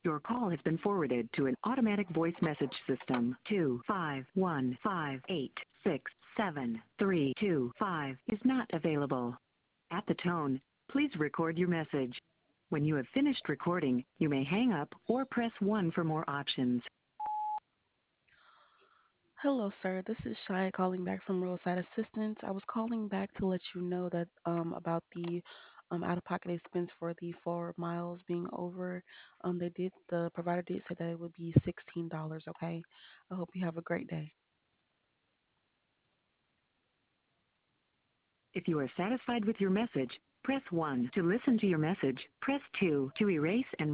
Your call has been forwarded to an automatic voice message system. 251586732 is not available. At the tone, please record your message. When you have finished recording, you may hang up or press 1 for more options. Hello, sir. This is Shia calling back from Roadside Assistance. I was calling back to let you know that about the out-of-pocket expense for the 4 miles being over. The provider did say that it would be $16. Okay. I hope you have a great day. If you are satisfied with your message, press 1 to listen to your message. Press 2 to erase and